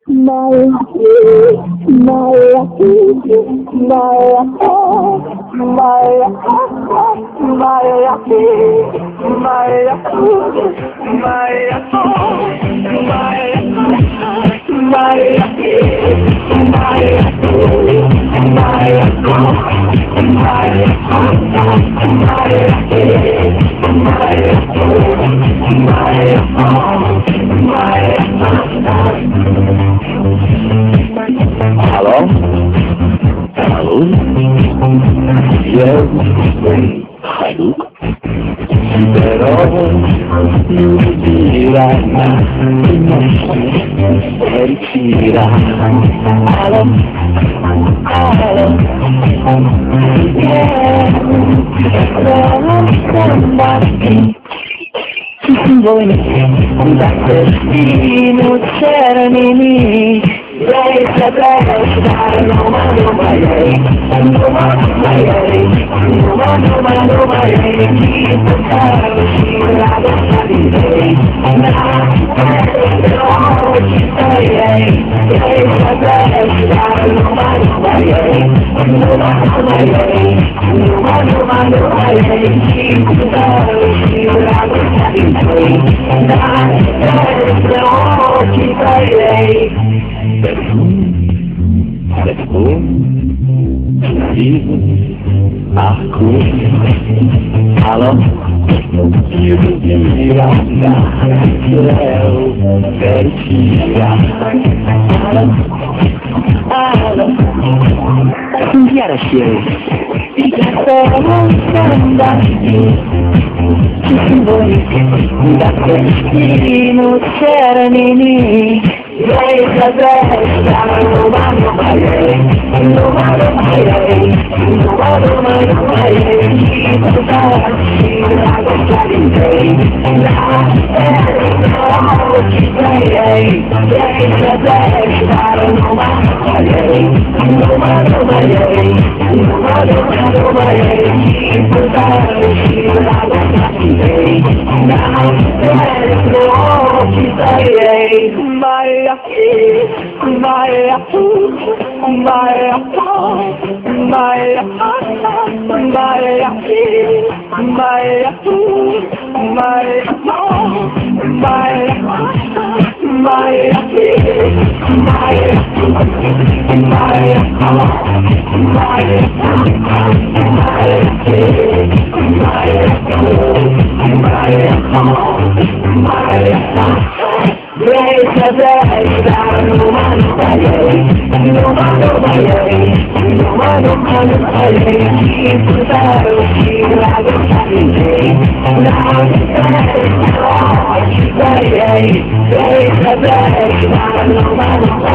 Hello? Hello? Yes, hello? Pero you dirà e dirà hello? Hello? Yeah, somebody da destino cermini lei saprà stare no mano mai no mano mai no mai chi potrà uscire la bocca di lei no ci sei lei saprà stare no mano mai no mano mai chi potrà uscire la bocca di lei no ci sei aku kalau you Sentiara cheiro da destino cermini lei saprà stare no mano mai chi potrà uscire la bocca di lei ci sei lei saprà stare no mano mai chi potrà uscire la bocca di lei ci sei lei saprà stare no mano mai chi potrà uscire la bocca di lei ci sei lei saprà stare no mano